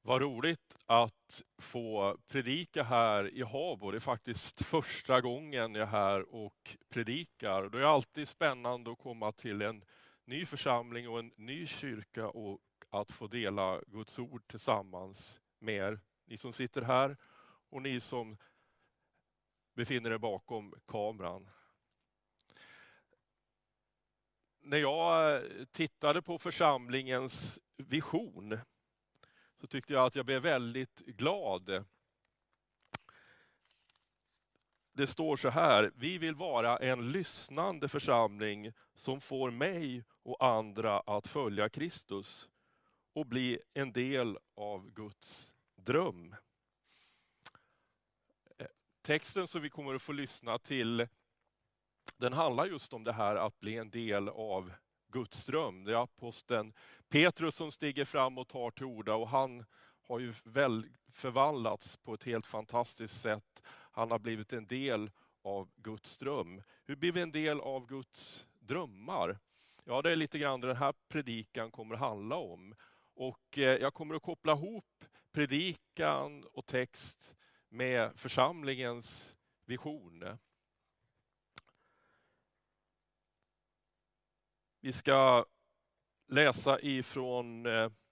Vad roligt att få predika här i Habo. Det är faktiskt första gången jag är här och predikar. Det är alltid spännande att komma till en ny församling och en ny kyrka och att få dela Guds ord tillsammans med er. Ni som sitter här och ni som befinner er bakom kameran. När jag tittade på församlingens vision så tyckte jag att jag blev väldigt glad. Det står så här: vi vill vara en lyssnande församling som får mig och andra att följa Kristus och bli en del av Guds dröm. Texten som vi kommer att få lyssna till, den handlar just om det här att bli en del av Guds dröm. Det är aposteln Petrus som stiger fram och tar till orda, och han har ju väl förvandlats på ett helt fantastiskt sätt. Han har blivit en del av Guds dröm. Hur blir vi en del av Guds drömmar? Ja, det är lite grann den här predikan kommer att handla om. Och jag kommer att koppla ihop predikan och text med församlingens vision. Vi ska läsa ifrån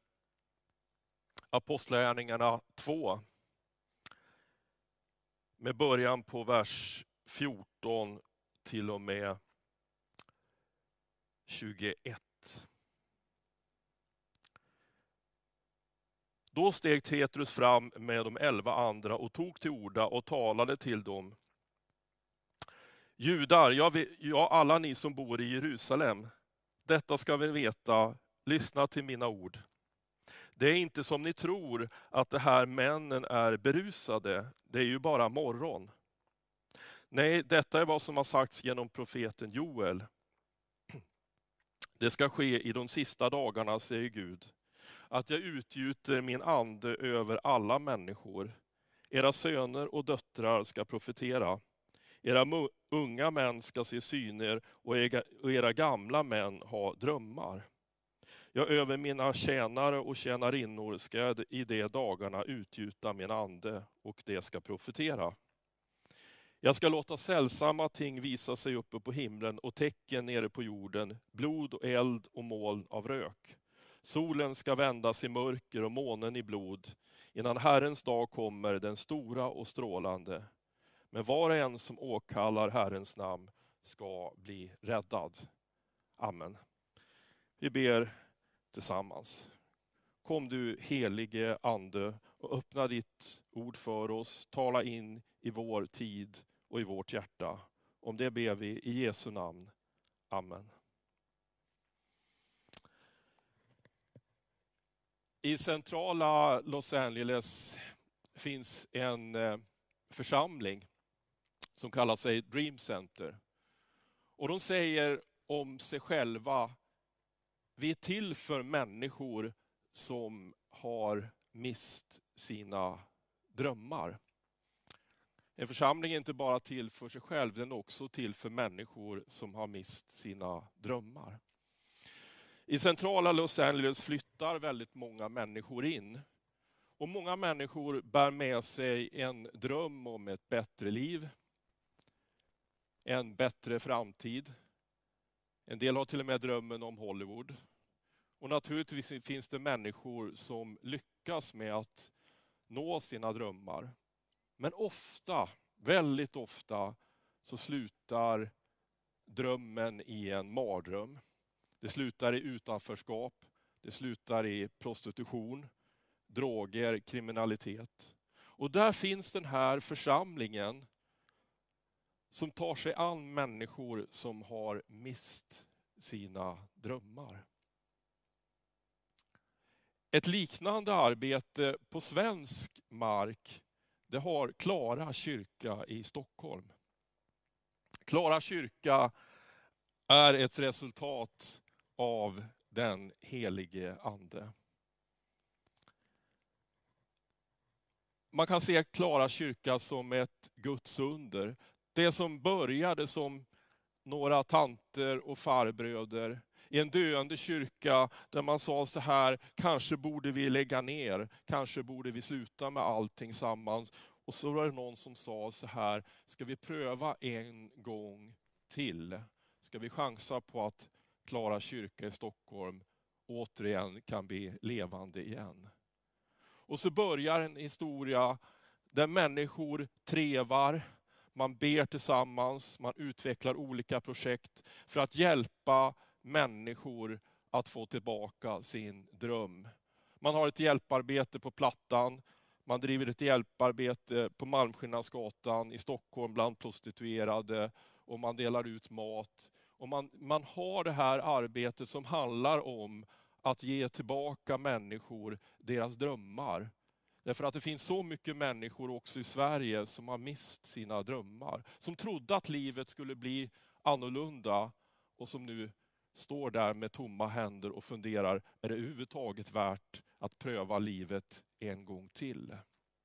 Apostlagärningarna 2. Med början på vers 14 till och med 21. Då steg Petrus fram med de 11 andra och tog till orda och talade till dem. Judar, ja alla ni som bor i Jerusalem, detta ska vi veta, lyssna till mina ord. Det är inte som ni tror att de här männen är berusade, det är ju bara morgon. Nej, detta är vad som har sagts genom profeten Joel. Det ska ske i de sista dagarna, säger Gud, att jag utgjuter min ande över alla människor. Era söner och döttrar ska profetera. Era unga män ska se syner och era gamla män ha drömmar. Ja, över mina tjänare och tjänarinnor ska jag i de dagarna utgjuta min ande och det ska profetera. Jag ska låta sällsamma ting visa sig uppe på himlen och tecken nere på jorden, blod och eld och moln av rök. Solen ska vändas i mörker och månen i blod, innan Herrens dag kommer, den stora och strålande. Men var och en som åkallar Herrens namn ska bli räddad. Amen. Vi ber tillsammans. Kom du helige ande och öppna ditt ord för oss. Tala in i vår tid och i vårt hjärta. Om det ber vi i Jesu namn. Amen. I centrala Los Angeles finns en församling som kallar sig Dream Center. Och de säger om sig själva: vi är till för människor som har mist sina drömmar. En församling är inte bara till för sig själv, den är också till för människor som har mist sina drömmar. I centrala Los Angeles flyttar väldigt många människor in. Och många människor bär med sig en dröm om ett bättre liv, en bättre framtid. En del har till och med drömmen om Hollywood. Och naturligtvis finns det människor som lyckas med att nå sina drömmar. Men ofta, väldigt ofta, så slutar drömmen i en mardröm. Det slutar i utanförskap, det slutar i prostitution, droger, kriminalitet. Och där finns den här församlingen som tar sig an människor som har mist sina drömmar. Ett liknande arbete på svensk mark, det har Klara kyrka i Stockholm. Klara kyrka är ett resultat av den helige ande. Man kan se Klara kyrka som ett Guds under. Det som började som några tanter och farbröder i en döende kyrka där man sa så här: kanske borde vi lägga ner, kanske borde vi sluta med allting sammans. Och så var det någon som sa så här: ska vi pröva en gång till? Ska vi chansa på att Klara kyrka i Stockholm återigen kan bli levande igen? Och så börjar en historia där människor trevar, man ber tillsammans, man utvecklar olika projekt för att hjälpa människor att få tillbaka sin dröm. Man har ett hjälparbete på Plattan, man driver ett hjälparbete på Malmskillnadsgatan i Stockholm bland prostituerade, och man delar ut mat. Och man har det här arbetet som handlar om att ge tillbaka människor deras drömmar. Därför att det finns så mycket människor också i Sverige som har mist sina drömmar. Som trodde att livet skulle bli annorlunda och som nu står där med tomma händer och funderar: är det överhuvudtaget värt att pröva livet en gång till?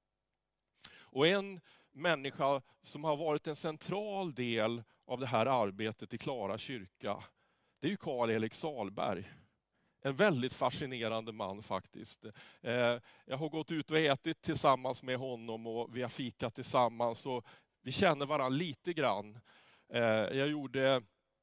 Och en människa som har varit en central del av det här arbetet i Klara kyrka, det är ju Karl-Erik Salberg. En väldigt fascinerande man faktiskt. Jag har gått ut och ätit tillsammans med honom och vi har fikat tillsammans och vi känner varandra lite grann. Jag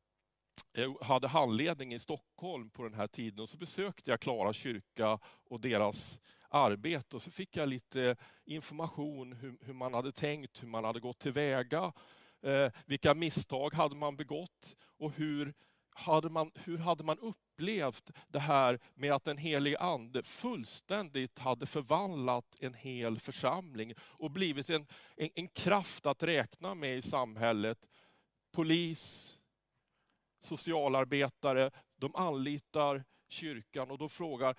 hade handledning i Stockholm på den här tiden och så besökte jag Klara kyrka och deras arbete och så fick jag lite information hur man hade tänkt, hur man hade gått tillväga, vilka misstag hade man begått och hur hade man upplevt det här med att den helige ande fullständigt hade förvandlat en hel församling och blivit en kraft att räkna med i samhället. Polis, socialarbetare, de anlitar kyrkan och de frågar: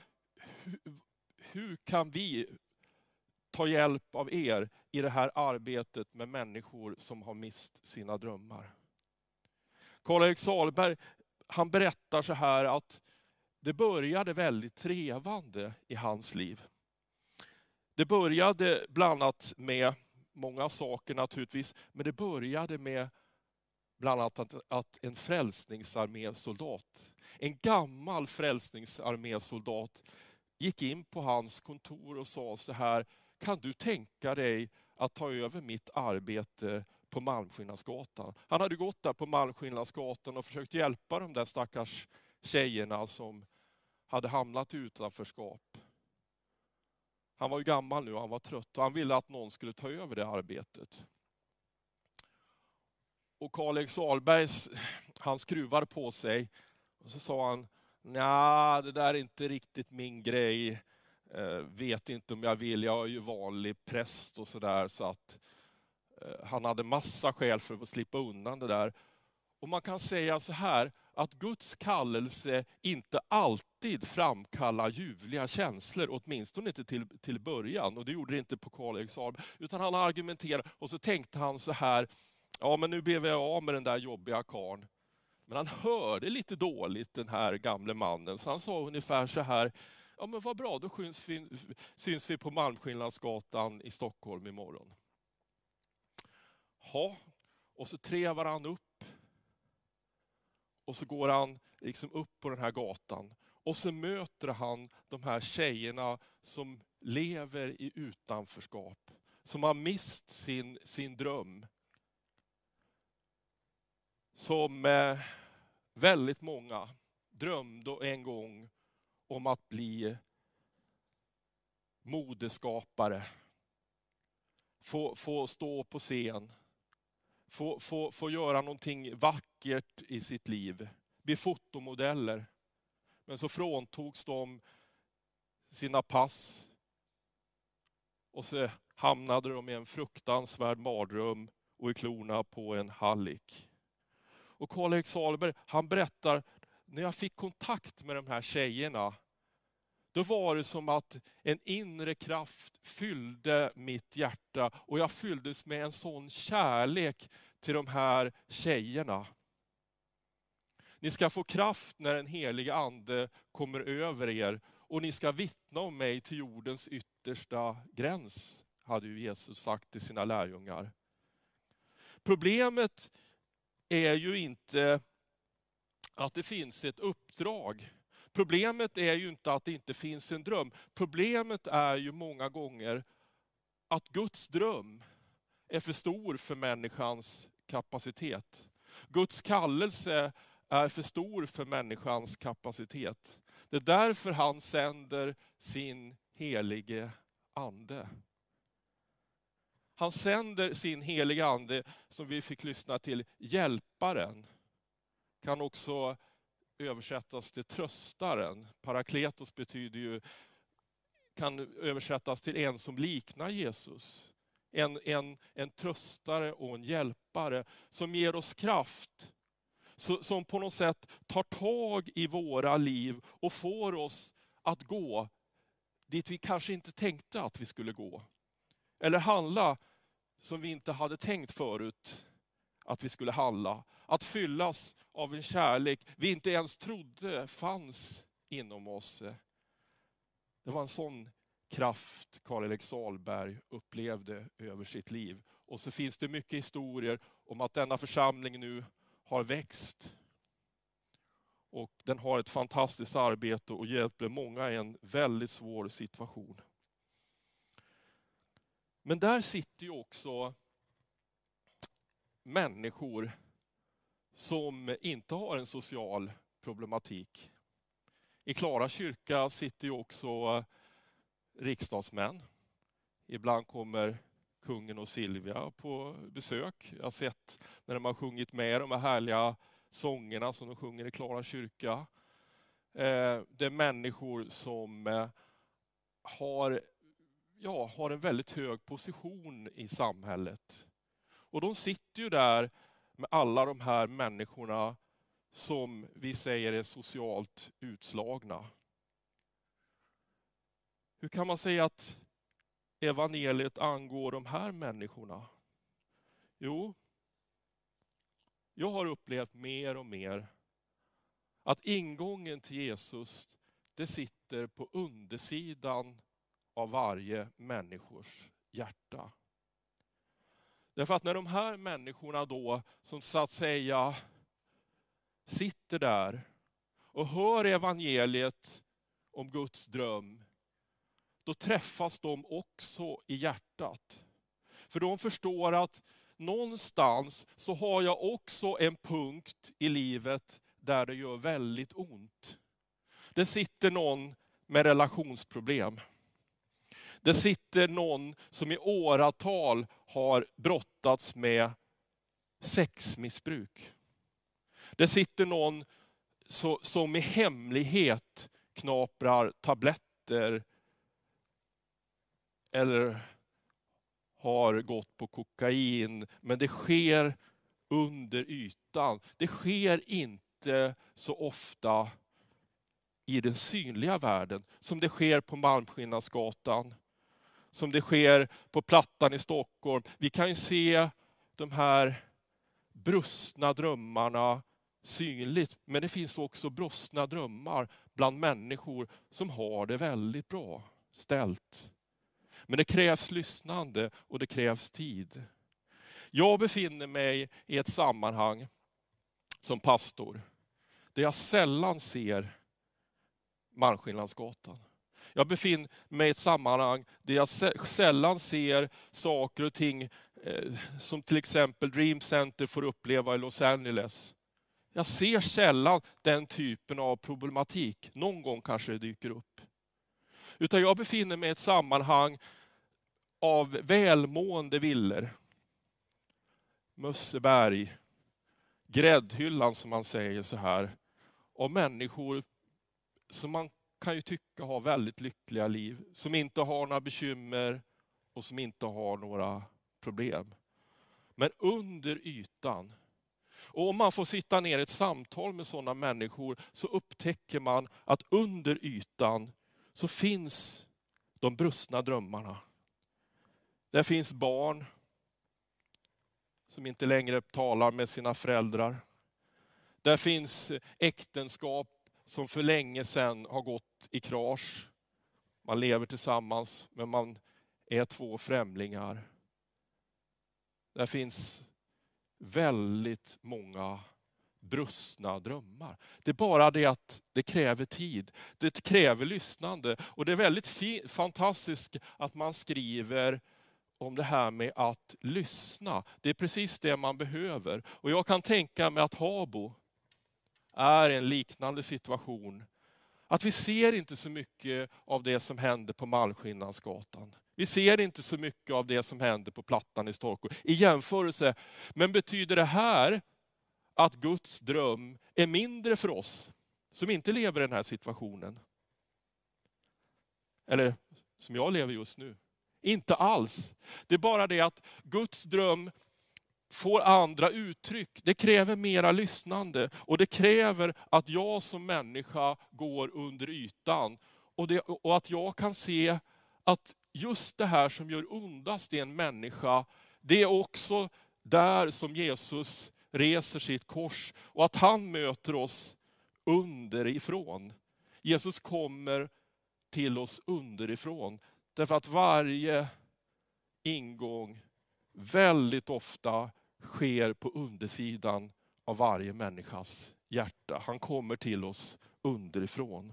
hur kan vi ta hjälp av er i det här arbetet med människor som har mist sina drömmar? Karl-Erik Salberg, han berättar så här att det började väldigt trevande i hans liv. Det började bland annat med många saker naturligtvis, men det började med bland annat att en frälsningsarmésoldat, en gammal frälsningsarmésoldat, gick in på hans kontor och sa så här: kan du tänka dig att ta över mitt arbete på Malmskillnadsgatan? Han hade gått där på Malmskillnadsgatan och försökt hjälpa de där stackars tjejerna som hade hamnat i utanförskap. Han var ju gammal nu och han var trött och han ville att någon skulle ta över det arbetet. Och Karl-Erik Salberg, han skruvar på sig och så sa han: nej, det där är inte riktigt min grej. Vet inte om jag vill, jag är ju vanlig präst och sådär. Så att han hade massa skäl för att slippa undan det där. Och man kan säga så här, att Guds kallelse inte alltid framkallar ljuvliga känslor, åtminstone inte till början. Och det gjorde det inte på Karl-Erik Salberg. Utan han argumenterade och så tänkte han så här: ja, men nu blev jag av med den där jobbiga karln. Men han hörde lite dåligt, den här gamle mannen. Så han sa ungefär så här: ja men vad bra, då syns vi på Malmskillnadsgatan i Stockholm imorgon. Ja, och så trevar han upp. Och så går han liksom upp på den här gatan. Och så möter han de här tjejerna som lever i utanförskap. Som har mist sin dröm. Som väldigt många drömde en gång om att bli modeskapare. Få stå på scen. Få göra någonting vackert i sitt liv. Bli fotomodeller. Men så fråntogs de sina pass. Och så hamnade de i en fruktansvärd mardröm och i klorna på en hallick. Och Karl-Erik Salberg, han berättar: när jag fick kontakt med de här tjejerna, då var det som att en inre kraft fyllde mitt hjärta. Och jag fylldes med en sån kärlek till de här tjejerna. Ni ska få kraft när den heliga ande kommer över er. Och ni ska vittna om mig till jordens yttersta gräns, hade ju Jesus sagt till sina lärjungar. Problemet är ju inte att det finns ett uppdrag. Problemet är ju inte att det inte finns en dröm. Problemet är ju många gånger att Guds dröm är för stor för människans kapacitet. Guds kallelse är för stor för människans kapacitet. Det är därför han sänder sin helige ande. Han sänder sin heliga ande, som vi fick lyssna till, hjälparen. Kan också översättas till tröstaren. Parakletos betyder ju, kan översättas till en som liknar Jesus. En tröstare och en hjälpare som ger oss kraft. Som på något sätt tar tag i våra liv och får oss att gå dit vi kanske inte tänkte att vi skulle gå. Eller handla som vi inte hade tänkt förut att vi skulle handla. Att fyllas av en kärlek vi inte ens trodde fanns inom oss. Det var en sån kraft Karl-Erik Sahlberg upplevde över sitt liv. Och så finns det mycket historier om att denna församling nu har växt. Och den har ett fantastiskt arbete och hjälper många i en väldigt svår situation. Men där sitter ju också människor som inte har en social problematik. I Klara kyrka sitter ju också riksdagsmän. Ibland kommer kungen och Silvia på besök. Jag har sett när de har sjungit med de här härliga sångerna som de sjunger i Klara kyrka. Det är människor som har en väldigt hög position i samhället. Och de sitter ju där med alla de här människorna som vi säger är socialt utslagna. Hur kan man säga att evangeliet angår de här människorna? Jo, jag har upplevt mer och mer att ingången till Jesus, det sitter på undersidan av varje människors hjärta. Därför att när de här människorna då, som så att säga sitter där och hör evangeliet om Guds dröm, då träffas de också i hjärtat. För de förstår att någonstans så har jag också en punkt i livet där det gör väldigt ont. Det sitter någon med relationsproblem. Det sitter någon som i åratal har brottats med sexmissbruk. Det sitter någon som i hemlighet knaprar tabletter eller har gått på kokain. Men det sker under ytan. Det sker inte så ofta i den synliga världen som det sker på Malmskillnadsgatan. Som det sker på Plattan i Stockholm. Vi kan ju se de här brustna drömmarna synligt. Men det finns också brustna drömmar bland människor som har det väldigt bra ställt. Men det krävs lyssnande och det krävs tid. Jag befinner mig i ett sammanhang som pastor där jag sällan ser Malmskillnadsgatan. Jag befinner mig i ett sammanhang där jag sällan ser saker och ting som till exempel Dream Center får uppleva i Los Angeles. Jag ser sällan den typen av problematik. Någon gång kanske det dyker upp. Utan jag befinner mig i ett sammanhang av välmående villor. Mösseberg, gräddhyllan som man säger så här. Av människor som man kan ju tycka har väldigt lyckliga liv. Som inte har några bekymmer och som inte har några problem. Men under ytan. Och om man får sitta ner i ett samtal med sådana människor så upptäcker man att under ytan så finns de brustna drömmarna. Där finns barn som inte längre talar med sina föräldrar. Där finns äktenskap som för länge sedan har gått i krasch. Man lever tillsammans men man är två främlingar. Där finns väldigt många brustna drömmar. Det är bara det att det kräver tid. Det kräver lyssnande. Och det är väldigt fantastiskt att man skriver om det här med att lyssna. Det är precis det man behöver. Och jag kan tänka mig att Habo är en liknande situation. Att vi ser inte så mycket av det som händer på Malmskillnadsgatan. Vi ser inte så mycket av det som händer på Plattan i Stockholm i jämförelse. Men betyder det här att Guds dröm är mindre för oss som inte lever i den här situationen? Eller som jag lever just nu? Inte alls. Det är bara det att Guds dröm får andra uttryck. Det kräver mera lyssnande. Och det kräver att jag som människa går under ytan. Och att jag kan se att just det här som gör ondast i en människa, det är också där som Jesus reser sitt kors. Och att han möter oss underifrån. Jesus kommer till oss underifrån. Därför att varje ingång väldigt ofta sker på undersidan av varje människas hjärta. Han kommer till oss underifrån.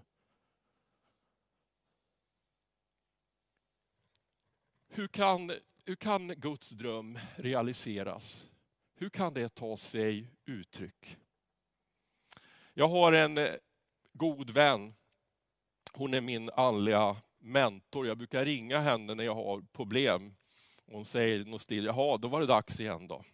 Hur kan Guds dröm realiseras? Hur kan det ta sig uttryck? Jag har en god vän. Hon är min andliga mentor. Jag brukar ringa henne när jag har problem. Hon säger något still, jaha, då var det dags igen då.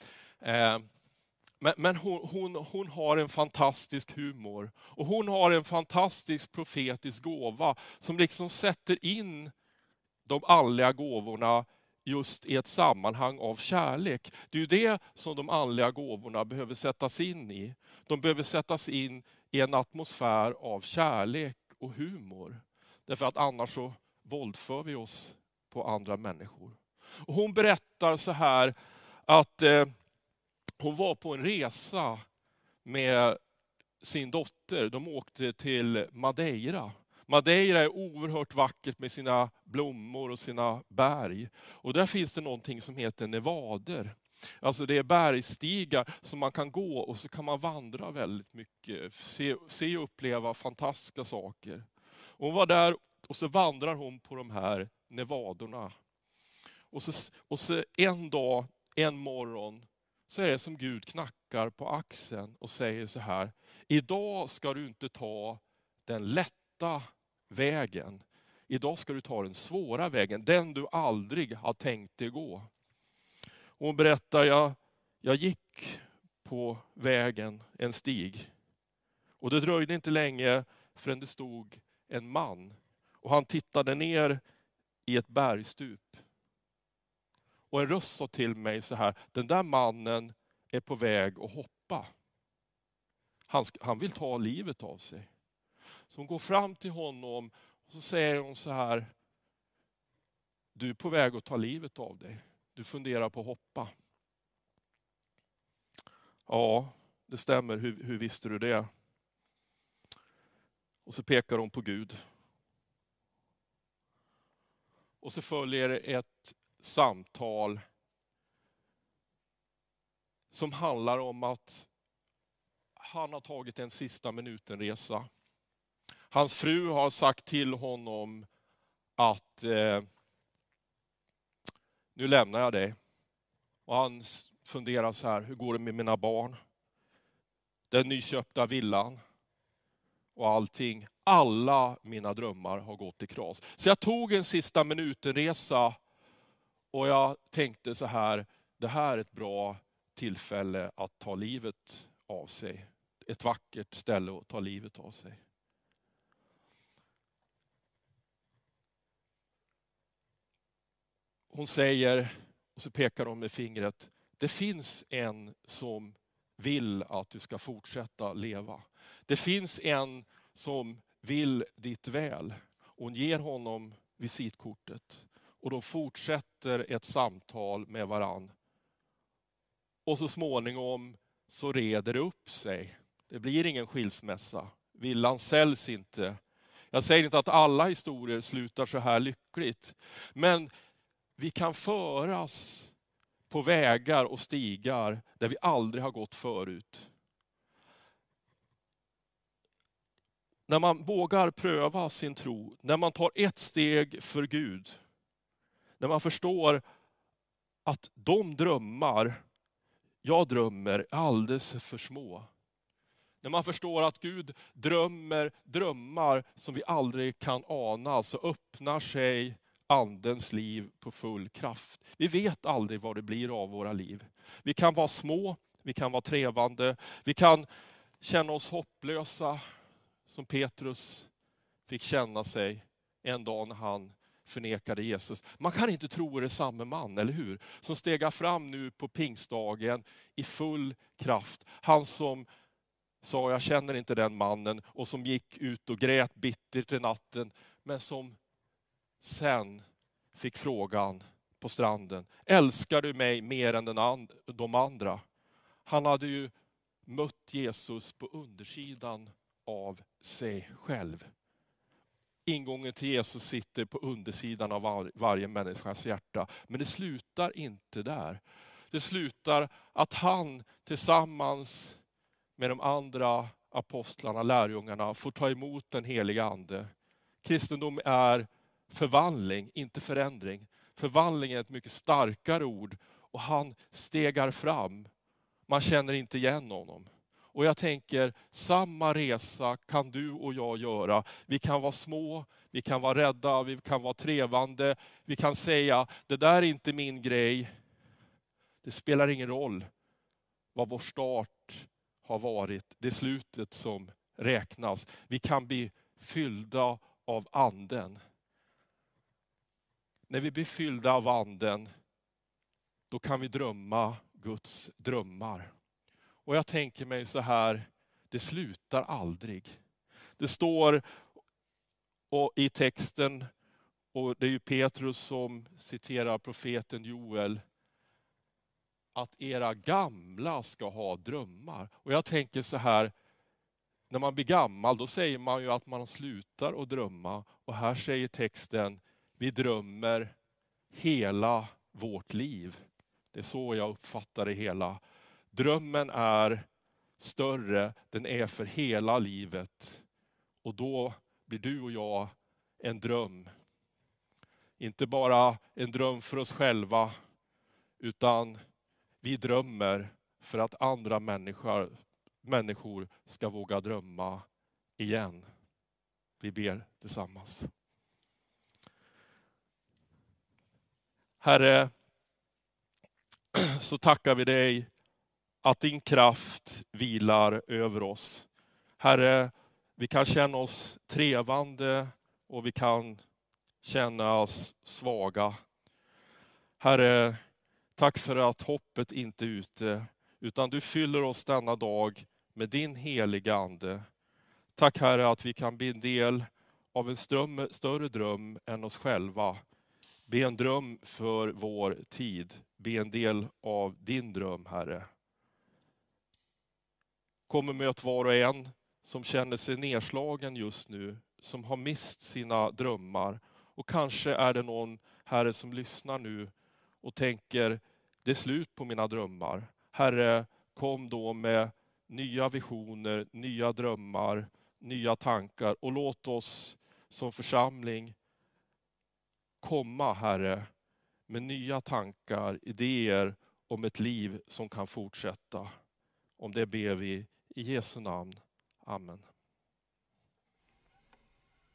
Men hon har en fantastisk humor. Och hon har en fantastisk profetisk gåva som liksom sätter in de andliga gåvorna just i ett sammanhang av kärlek. Det är ju det som de andliga gåvorna behöver sättas in i. De behöver sättas in i en atmosfär av kärlek och humor. Därför att annars så våldför vi oss på andra människor. Och hon berättar så här att hon var på en resa med sin dotter. De åkte till Madeira. Madeira är oerhört vackert med sina blommor och sina berg. Och där finns det någonting som heter nevader. Alltså det är bergstigar som man kan gå och så kan man vandra väldigt mycket. Se och uppleva fantastiska saker. Och hon var där och så vandrar hon på de här nevadorna. Och så en dag, en morgon, så är det som Gud knackar på axeln och säger så här: idag ska du inte ta den lätta vägen. Idag ska du ta den svåra vägen, den du aldrig har tänkt dig gå. Och hon berättar, jag gick på vägen, en stig. Och det dröjde inte länge förrän det stod en man. Och han tittade ner i ett bergstup. Och en röst sa till mig så här: den där mannen är på väg att hoppa. Han vill ta livet av sig. Så hon går fram till honom och så säger hon så här: du är på väg att ta livet av dig. Du funderar på att hoppa. Ja, det stämmer. Hur visste du det? Och så pekar hon på Gud. Och så följer ett samtal som handlar om att han har tagit en sista minuten-resa. Hans fru har sagt till honom att nu lämnar jag dig. Och han funderar så här: hur går det med mina barn? Den nyköpta villan och allting. Alla mina drömmar har gått i kras. Så jag tog en sista minuten-resa och jag tänkte så här: det här är ett bra tillfälle att ta livet av sig. Ett vackert ställe att ta livet av sig. Hon säger, och så pekar hon med fingret: det finns en som vill att du ska fortsätta leva. Det finns en som vill ditt väl. Hon ger honom visitkortet. Och de fortsätter ett samtal med varann. Och så småningom så reder det upp sig. Det blir ingen skilsmässa. Villan säljs inte. Jag säger inte att alla historier slutar så här lyckligt. Men vi kan föras på vägar och stigar där vi aldrig har gått förut. när man vågar pröva sin tro, när man tar ett steg för Gud, när man förstår att de drömmar jag drömmer är alldeles för små. När man förstår att Gud drömmer drömmar som vi aldrig kan ana, så öppnar sig andens liv på full kraft. Vi vet aldrig vad det blir av våra liv. Vi kan vara små, vi kan vara trevande, vi kan känna oss hopplösa, som Petrus fick känna sig en dag när han förnekade Jesus. Man kan inte tro det är samma man, eller hur? Som stegar fram nu på pingstdagen i full kraft. Han som sa, jag känner inte den mannen, och som gick ut och grät bittert i natten, men som sen fick frågan på stranden: älskar du mig mer än de andra? Han hade ju mött Jesus på undersidan av sig själv. Ingången till Jesus sitter på undersidan av varje människas hjärta. Men det slutar inte där. Det slutar att han tillsammans med de andra apostlarna, lärjungarna, får ta emot den heliga ande. Kristendom är förvandling, inte förändring. Förvandling är ett mycket starkare ord, och han stegar fram. Man känner inte igen honom. Och jag tänker, samma resa kan du och jag göra. Vi kan vara små, vi kan vara rädda, vi kan vara trevande. Vi kan säga, det där är inte min grej. Det spelar ingen roll vad vår start har varit. Det är slutet som räknas. Vi kan bli fyllda av anden. När vi blir fyllda av anden, då kan vi drömma Guds drömmar. Och jag tänker mig så här, det slutar aldrig. Det står i texten, och det är ju Petrus som citerar profeten Joel, att era gamla ska ha drömmar. Och jag tänker så här, när man blir gammal, då säger man ju att man slutar att drömma. Och här säger texten, vi drömmer hela vårt liv. Det är så jag uppfattar det hela. Drömmen är större, den är för hela livet. Och då blir du och jag en dröm. Inte bara en dröm för oss själva, utan vi drömmer för att andra människor ska våga drömma igen. Vi ber tillsammans. Herre, så tackar vi dig att din kraft vilar över oss. Herre, vi kan känna oss trevande och vi kan känna oss svaga. Herre, tack för att hoppet inte är ute, utan du fyller oss denna dag med din heliga ande. Tack Herre att vi kan bli en del av en större dröm än oss själva. Be en dröm för vår tid. Be en del av din dröm, Herre. Kom och möt var och en som känner sig nedslagen just nu, som har mist sina drömmar. Och kanske är det någon, Herre, som lyssnar nu och tänker, det är slut på mina drömmar. Herre, kom då med nya visioner, nya drömmar, nya tankar. Och låt oss som församling komma, Herre, med nya tankar, idéer om ett liv som kan fortsätta. Om det ber vi i Jesu namn. Amen.